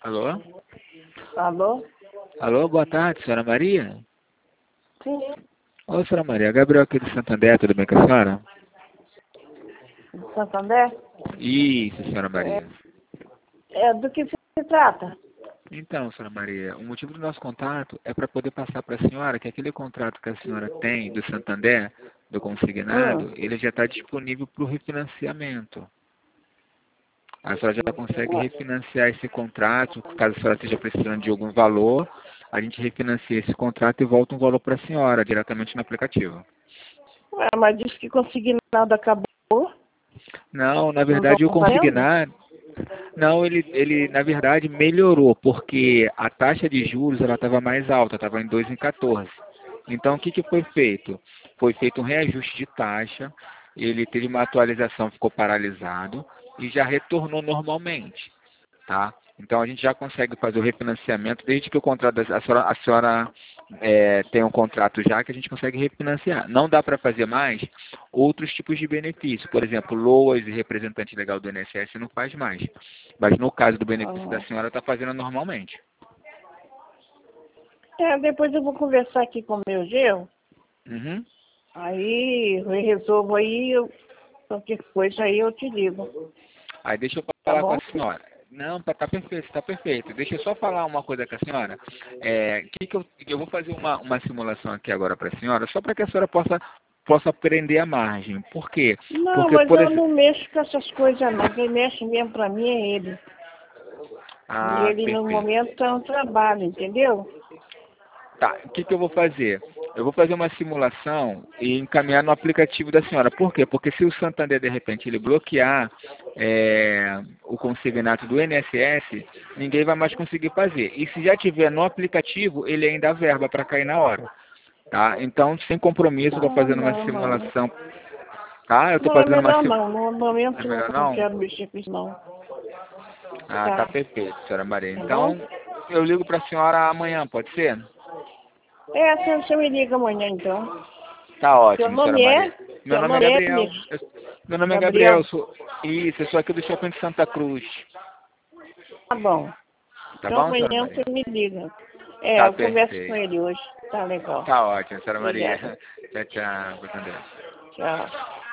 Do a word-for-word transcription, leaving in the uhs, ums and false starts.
Alô? Alô? Alô, boa tarde, senhora Maria? Sim. Ô, senhora Maria, Gabriel aqui do Santander, tudo bem com a senhora? Do Santander? Isso, senhora Maria. É, do que se trata? Então, senhora Maria, o motivo do nosso contato é para poder passar para a senhora que aquele contrato que a senhora tem do Santander, do consignado, Hum. ele já está disponível para o refinanciamento. A senhora já consegue refinanciar esse contrato, caso a senhora esteja precisando de algum valor, a gente refinancia esse contrato e volta um valor para a senhora, diretamente no aplicativo. Ué, mas disse que consignado acabou. Não, na Não estão verdade o fazendo? consignado, não, ele, ele na verdade melhorou, porque a taxa de juros ela estava mais alta, estava em dois vírgula quatorze. Então o que, que foi feito? Foi feito um reajuste de taxa, ele teve uma atualização, ficou paralisado e já retornou normalmente, tá? Então a gente já consegue fazer o refinanciamento desde que o contrato, da- a senhora, a senhora é, tem um contrato já que a gente consegue refinanciar. Não dá para fazer mais outros tipos de benefício, por exemplo, loas e representante legal do I N S S não faz mais. Mas no caso do benefício da Ah. senhora está fazendo normalmente. É, depois eu vou conversar aqui com o meu genro. Uhum. Aí eu resolvo aí, eu, qualquer coisa aí eu te ligo. Aí deixa eu Tá falar com bom? a senhora. Não, tá, tá perfeito, tá perfeito. Deixa eu só falar uma coisa com a senhora. É, que que eu, eu vou fazer uma, uma simulação aqui agora para a senhora, só para que a senhora possa, possa aprender a margem. Por quê? Não, Porque, mas por eu exemplo... não mexo com essas coisas não. Quem mexe mesmo pra mim é ele. E Ah, ele no perfeito. momento tá no trabalho, entendeu? Tá, o que, que eu vou fazer? Eu vou fazer uma simulação e encaminhar no aplicativo da senhora. Por quê? Porque se o Santander, de repente, ele bloquear é, o consignato do I N S S, ninguém vai mais conseguir fazer. E se já tiver no aplicativo, ele ainda dá verba para cair na hora. Tá? Então, sem compromisso, eu estou Ah, fazendo uma não, não. simulação. Tá? Eu estou Não, é fazendo uma melhor simulação. não. No É momento não, melhor não não? quero mexer com isso não. Ah, tá Tá. perfeito, senhora Maria. Tá bom? Então, eu ligo para a senhora amanhã, pode ser? É, você, você me liga amanhã então. Tá Seu ótimo, senhora nome é? Maria. Meu Seu nome é nome é Gabriel. Miss Eu- meu nome é Gabriel. Eu Gabriel? sou... Isso, eu sou aqui do Shopping de Santa Cruz. Tá bom. Tá Então bom, senhora amanhã você Maria? me liga. É, Tá eu converso com perfeito. ele hoje. Tá legal. Tá ótimo, senhora Maria. Obrigada. Tchau, tchau. Com Deus. Tchau.